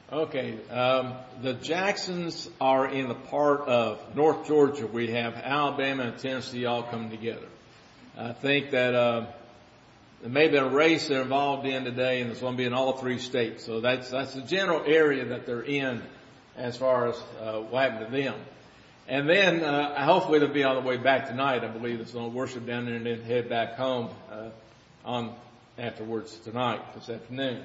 Okay, the Jacksons are in the part of North Georgia. We have Alabama and Tennessee all coming together. I think that there may have been a race they're involved in today, and it's going to be in all three states. So that's the general area that they're in as far as what happened to them. And then hopefully they'll be on the way back tonight. I believe it's going to worship down there and then head back home on afterwards tonight, this afternoon.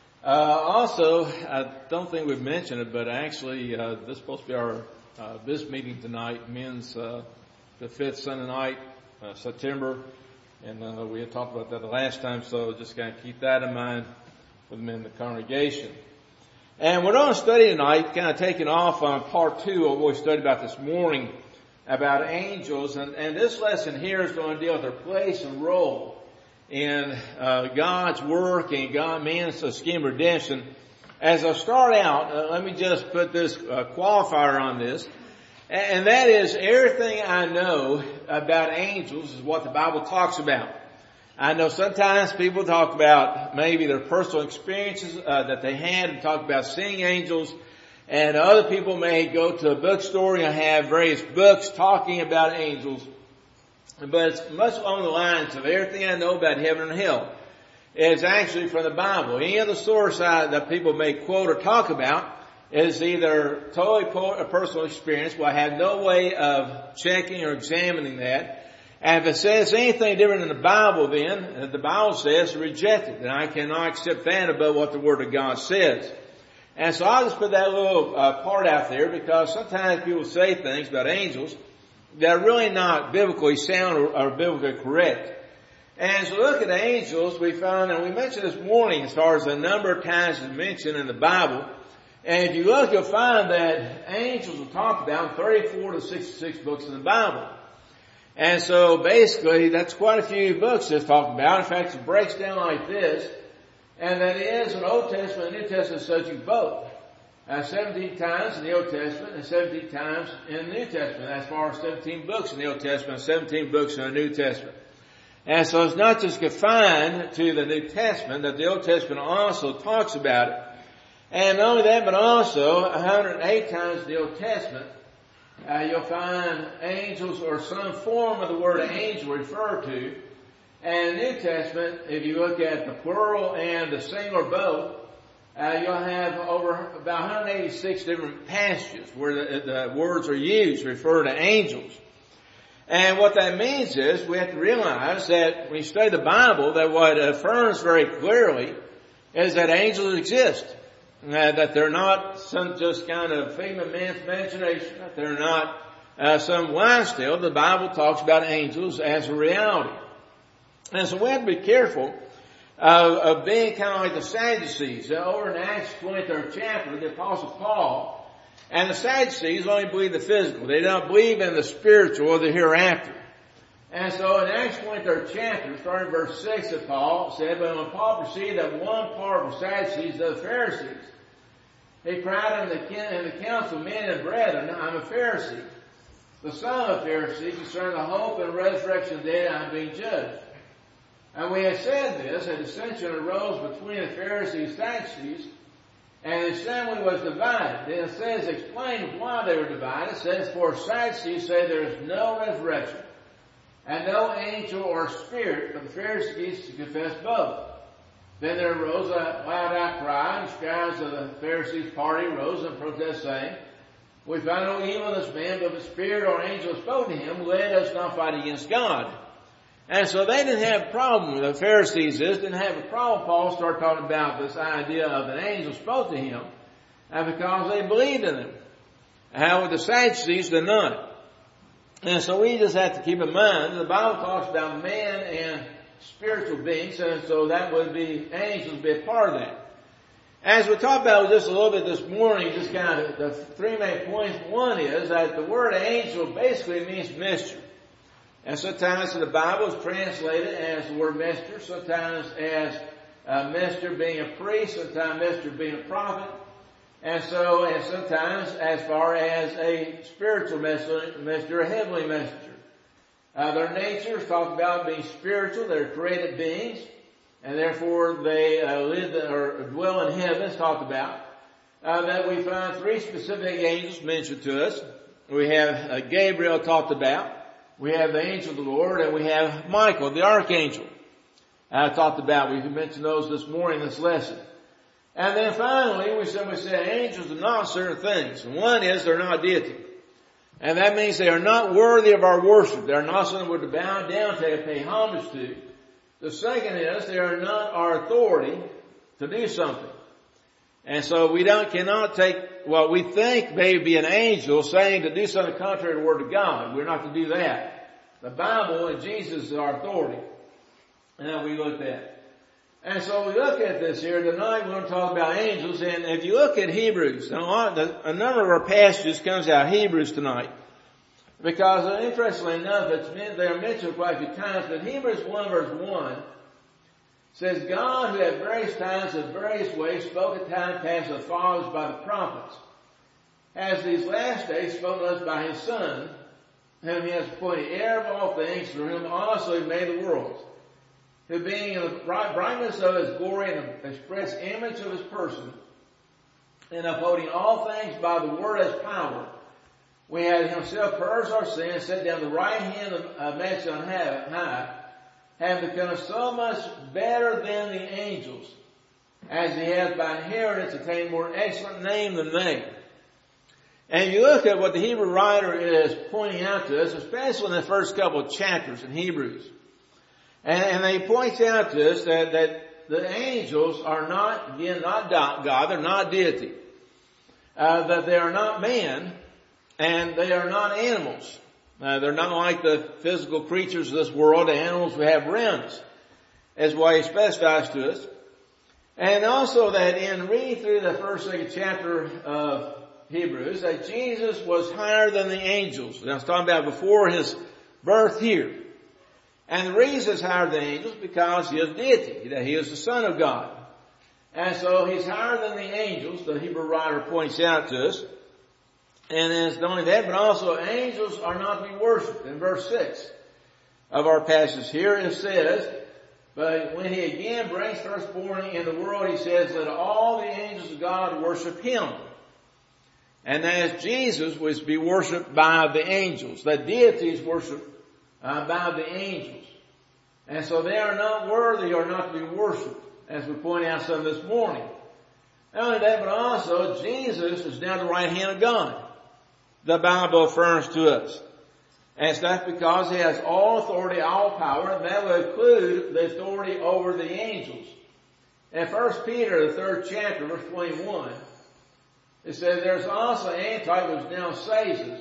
Also, I don't think we've mentioned it, but actually, this is supposed to be our business meeting tonight, men's the fifth Sunday night, September, and we had talked about that the last time, so just kind of keep that in mind for the men in the congregation. And we're going to study tonight, kind of taking off on part 2 of what we studied about this morning about angels, and this lesson here is going to deal with their place and role in God's work and man's scheme of redemption. As I start out, let me just put this qualifier on this, and that is everything I know about angels is what the Bible talks about. I know sometimes people talk about maybe their personal experiences that they had and talk about seeing angels, and other people may go to a bookstore and have various books talking about angels. But it's much along the lines of everything I know about heaven and hell is actually from the Bible. Any other source that people may quote or talk about is either totally a personal experience, where I have no way of checking or examining that. And if it says anything different than the Bible, then the Bible says to reject it. And I cannot accept that above what the Word of God says. And so I'll just put that little part out there, because sometimes people say things about angels that are really not biblically sound or biblically correct. And as we look at angels, we found, and we mentioned this morning as far as the number of times it's mentioned in the Bible. And if you look, you'll find that angels are talked about in 34 to 66 books in the Bible. And so basically, that's quite a few books that's talked about. In fact, it breaks down like this. And that is in the Old Testament and New Testament subject both. 17 times in the Old Testament and 17 times in the New Testament. As far as 17 books in the Old Testament, 17 books in the New Testament. And so it's not just confined to the New Testament, that the Old Testament also talks about it. And not only that, but also 108 times in the Old Testament, you'll find angels or some form of the word angel referred to. And in the New Testament, if you look at the plural and the singular both, you'll have over about 186 different passages where the words are used to refer to angels. And what that means is we have to realize that when you study the Bible, that what it affirms very clearly is that angels exist. That they're not some just kind of figment of man's imagination. That they're not some wise tale. The Bible talks about angels as a reality. And so we have to be careful of being kind of like the Sadducees. Over in Acts 23rd chapter, the Apostle Paul and the Sadducees only believe the physical. They don't believe in the spiritual or the hereafter. And so in Acts 23rd chapter, starting verse 6 of Paul, said, "But when Paul perceived that one part of the Sadducees, the Pharisees, he cried in the council, men and brethren, I'm a Pharisee, the son of a Pharisee, concerning the hope and resurrection of the dead, I'm being judged. And we have said this, a dissension arose between the Pharisees and Sadducees, and the assembly was divided." Then it says, explain why they were divided. It says, "For Sadducees say there is no resurrection, and no angel or spirit, but the Pharisees confess both. Then there arose a loud outcry, and the scribes of the Pharisees' party rose and protested, saying, We find no evil in this man, but if the spirit or angel spoke to him, let us not fight against God." And so they didn't have a problem. The Pharisees didn't have a problem. Paul started talking about this idea of an angel spoke to him, and because they believed in him. However, the Sadducees did not. And so we just have to keep in mind that the Bible talks about man and spiritual beings, and so that would be angels be a part of that. As we talked about just a little bit this morning, just kind of the three main points. One is that the word angel basically means messenger. And sometimes in the Bible it's translated as the word messenger, sometimes as a messenger being a priest, sometimes messenger being a prophet, and sometimes as far as a spiritual messenger, a heavenly messenger. Their nature is talked about being spiritual. They're created beings, and therefore they live or dwell in heaven. It's talked about. that we find three specific angels mentioned to us. We have Gabriel talked about. We have the angel of the Lord, and we have Michael, the archangel, talked about. We mentioned those this morning in this lesson. And then finally, we simply say angels are not certain things. And one is they're not deity. And that means they are not worthy of our worship. They are not something we're to bow down to, pay homage to. The second is they are not our authority to do something. And so we cannot take what we think may be an angel saying to do something contrary to the Word of God. We're not to do that. The Bible and Jesus is our authority. And that we looked at. And so we look at this here tonight. We're going to talk about angels. And if you look at Hebrews, now a number of our passages comes out of Hebrews tonight. Because interestingly enough, they are mentioned quite a few times. But Hebrews 1 verse 1 says, God who at various times in various ways spoke at time past to the fathers by the prophets, has these last days spoken to us by his Son, whom he has appointed heir of all things, through whom also he made the worlds, who being in the brightness of his glory and the express image of his person, and upholding all things by the word as power, we had himself purged our sins, set down the right hand of majesty on high, have become so much better than the angels, as he has by inheritance attained more excellent name than they. And you look at what the Hebrew writer is pointing out to us, especially in the first couple of chapters in Hebrews. And he points out to us that the angels are not, again, not God, they're not deity. That they are not man, and they are not animals. They're not like the physical creatures of this world, the animals who have rims, as what he specifies to us. And also that in reading through the first, second chapter of Hebrews, that Jesus was higher than the angels. And I was talking about before his birth here. And the reason he's higher than the angels is because he is deity, that he is the Son of God. And so he's higher than the angels, the Hebrew writer points out to us. And it's not only that, but also angels are not to be worshipped. In verse 6 of our passage here, it says, but when he again brings firstborn in the world, he says that all the angels of God worship him. And as Jesus was to be worshipped by the angels, that deity is worshipped by the angels. And so they are not worthy or not to be worshipped, as we pointed out some this morning. Not only that, but also Jesus is now the right hand of God. The Bible affirms to us. And it's not because he has all authority, all power, and that will include the authority over the angels. In 1 Peter, the 3rd chapter, verse 21, it says, there's also an antitype which now saves us.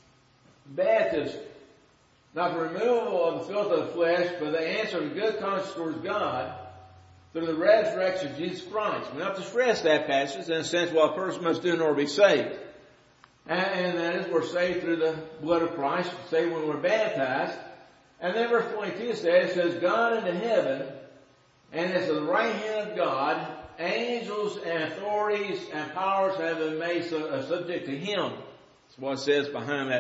Baptism. Not the removal of the filth of the flesh, but the answer of good conscience towards God through the resurrection of Jesus Christ. We don't have to stress that passage in a sense what a person must do in order to be saved. And that is, we're saved through the blood of Christ, saved when we're baptized. And then verse 22 says, God into heaven, and it's the right hand of God, angels and authorities and powers have been made subject to him. That's what it says behind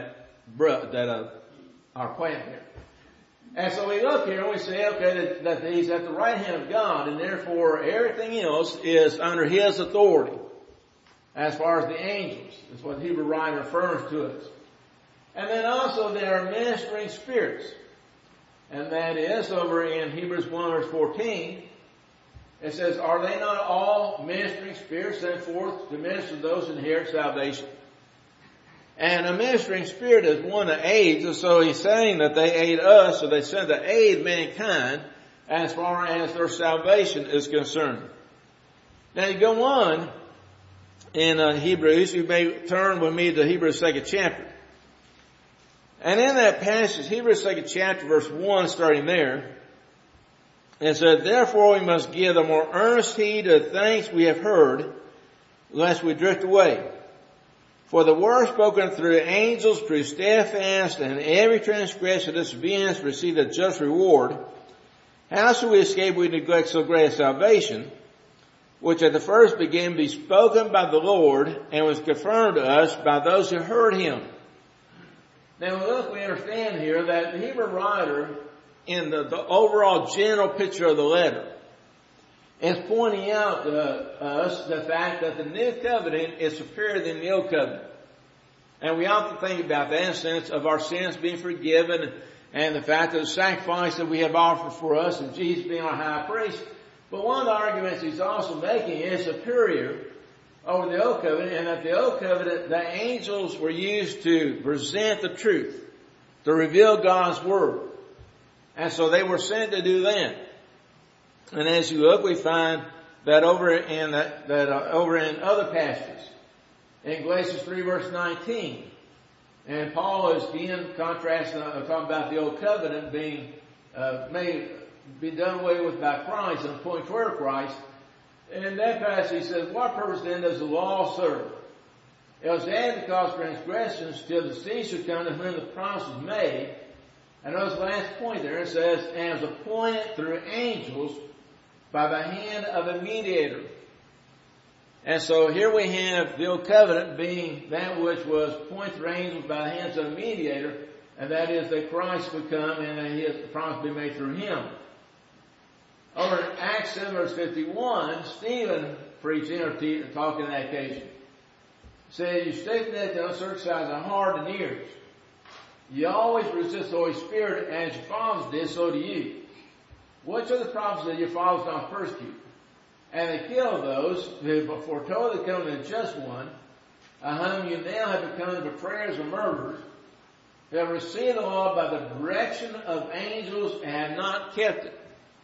our plant here. And so we look here and we say, okay, that he's at the right hand of God, and therefore everything else is under his authority. As far as the angels, that's what the Hebrew writer affirms to us. And then also there are ministering spirits. And that is over in Hebrews 1 verse 14. It says, are they not all ministering spirits sent forth to minister to those who inherit salvation? And a ministering spirit is one that aids, and so he's saying that they aid us, so they send to aid mankind as far as their salvation is concerned. Now you go on in Hebrews, you may turn with me to Hebrews 2nd chapter. And in that passage, Hebrews 2nd chapter, verse 1, starting there, it said, therefore we must give the more earnest heed to the things we have heard, lest we drift away. For the word spoken through angels proved steadfast, and every transgression of disobedience received a just reward. How shall we escape we neglect so great a salvation, which at the first began to be spoken by the Lord, and was confirmed to us by those who heard him? Now look, we understand here that the Hebrew writer, in the overall general picture of the letter, is pointing out to us the fact that the new covenant is superior than the old covenant. And we often think about that in the sense of our sins being forgiven and the fact that the sacrifice that we have offered for us and Jesus being our high priest. But one of the arguments he's also making is superior over the old covenant, and that the old covenant, the angels were used to present the truth, to reveal God's word. And so they were sent to do that. And as you look, we find that over in other passages. In Galatians 3 verse 19. And Paul is again contrasting, talking about the old covenant being be done away with by Christ and pointing toward Christ. And in that passage he says, what purpose then does the law serve? It was added to cause transgressions till the seed should come to whom the promise was made. And notice the last point there, it says, and was appointed through angels by the hand of a mediator. And so here we have the old covenant being that which was appointed through angels by the hands of a mediator, and that is that Christ would come and that the promise would be made through him. Over in Acts 7 verse 51, Stephen preaching or talking on that occasion, said, you stiff-necked and uncircumcised in heart and ears. You always resist the Holy Spirit, as your fathers did, so do you. Which of the prophets did your fathers not persecute? And they killed those who foretold the coming of the just one, whom you now have become betrayers and murderers, who have received the law by the direction of angels and have not kept it.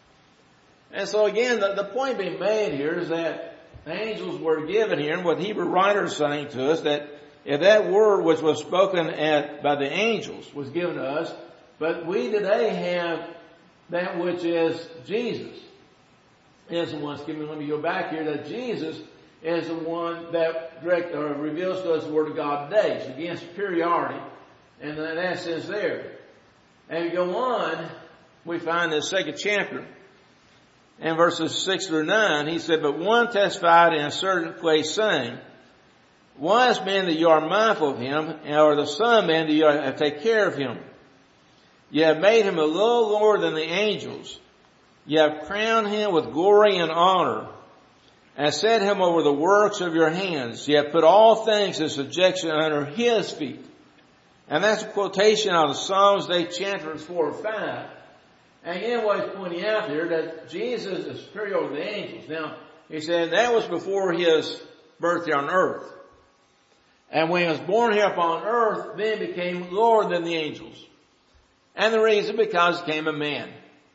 And so again, the point being made here is that angels were given here, and what Hebrew writers are saying to us, that if that word which was spoken by the angels was given to us, but we today have that which is Jesus is the one. Let me go back here, that Jesus is the one that reveals to us the Word of God today. So again, superiority, and in that sense there. And we go on, we find in the second chapter, and verses 6 through 9, he said, but one testified in a certain place, saying, wise men that you are mindful of him, or the Son of Man that you take care of him. You have made him a little lower than the angels. You have crowned him with glory and honor, and set him over the works of your hands. You have put all things in subjection under his feet. And that's a quotation out of Psalms 8 chapters 4 or 5. And again, what he's pointing out here, that Jesus is superior over the angels. Now, he said that was before his birth here on earth. And when he was born here upon earth, then he became lower than the angels. And the reason, because he became a man.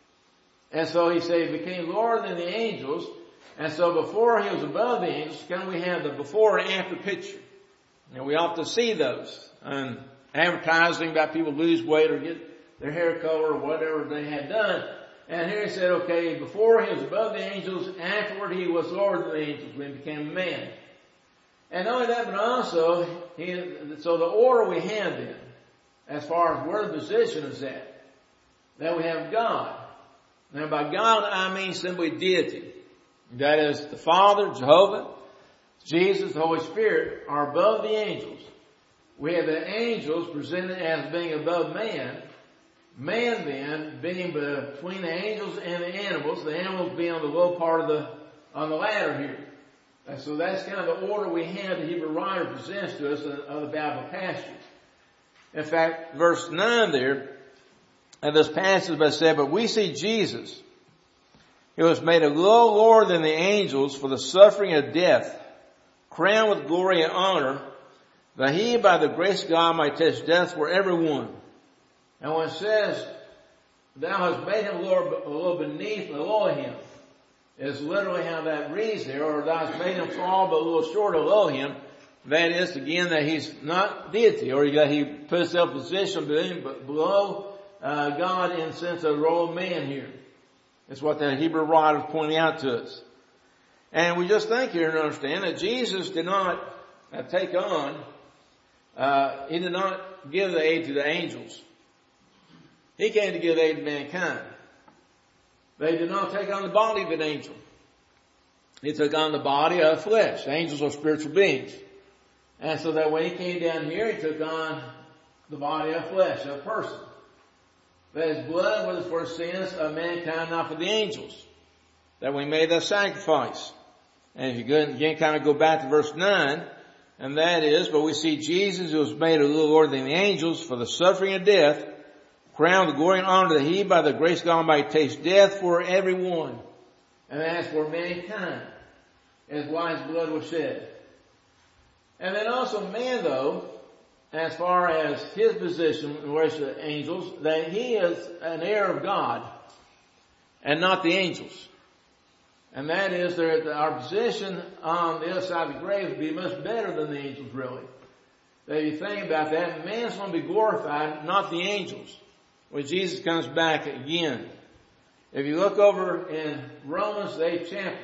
And so he said he became lower than the angels. And so before he was above the angels, we have the before and after picture. And we often see those in advertising about people lose weight or get their hair color or whatever they had done. And here he said, okay, before he was above the angels, afterward he was lower than the angels when he became a man. And not only that, but also, so the order we have then, as far as where the position is at, that we have God. Now by God I mean simply deity. That is the Father, Jehovah, Jesus, the Holy Spirit are above the angels. We have the angels presented as being above man. Man then being between the angels and the animals being on the low part on the ladder here. And so that's kind of the order we have the Hebrew writer presents to us of the Bible passages. In fact, verse 9 there, of this passage I said, but we see Jesus, who was made a little lower than the angels for the suffering of death, crowned with glory and honor, that he by the grace of God might taste death for everyone. And when it says, thou hast made him a little beneath Elohim, is literally how that reads there, or thou hast made him fall but a little short of Elohim. That is, again, that he's not deity, or that he put himself in position below God in the sense of the role of man here. That's what the Hebrew writer is pointing out to us. And we just think here and understand that Jesus did not take on, he did not give the aid to the angels. He came to give aid to mankind. They did not take on the body of an angel. He took on the body of flesh. Angels are spiritual beings. And so that when he came down here, he took on the body of flesh, of a person. That his blood was for sins of mankind, not for the angels. that we made that sacrifice. And if you again kind of go back to verse 9, and that is, but we see Jesus, who was made a little lower than the angels for the suffering of death, crowned with glory and honor, that he by the grace of God might taste death for everyone. And that's for mankind, as why his blood was shed. And then also man, though, as far as his position in relation to the angels, that he is an heir of God and not the angels. And that is that our position on the other side of the grave would be much better than the angels, really. That if you think about that, man's going to be glorified, not the angels, when Jesus comes back again. If you look over in Romans, the 8th chapter,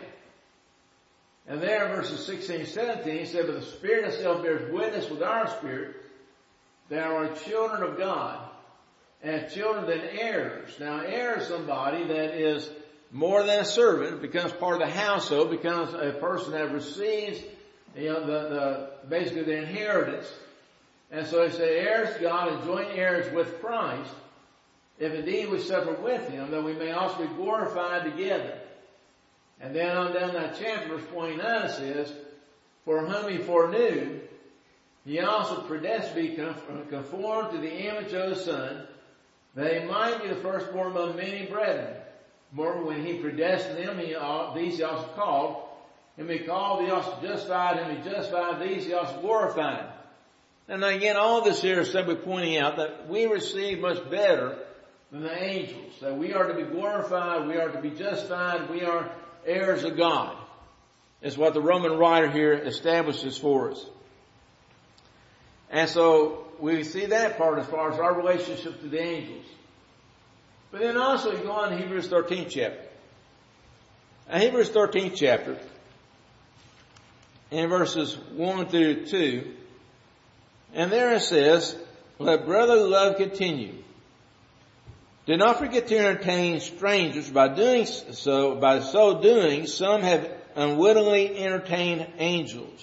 and there in verses 16 and 17, he said, but the Spirit itself bears witness with our spirit that are children of God, and children then heirs. Now, heir is somebody that is more than a servant, becomes part of the household, becomes a person that receives, basically the inheritance. And so he said, heirs to God and joint heirs with Christ, if indeed we suffer with him, that we may also be glorified together. And then on down that chapter, verse 29, it says, for whom he foreknew, he also predestined to be conformed to the image of the Son, that he might be the firstborn among many brethren. Moreover, when he predestined them, these he also called. Whom he called, he also justified. Whom he justified, these he also glorified. And again, all this here is simply pointing out that we receive much better than the angels. That we are to be glorified, we are to be justified, we are heirs of God. Is what the Roman writer here establishes for us. And so we see that part as far as our relationship to the angels. But then also you go on to Hebrews 13th chapter. Now Hebrews 13th chapter, in verses 1 through 2, and there it says, let brotherly love continue. Do not forget to entertain strangers. By so doing, some have unwittingly entertained angels.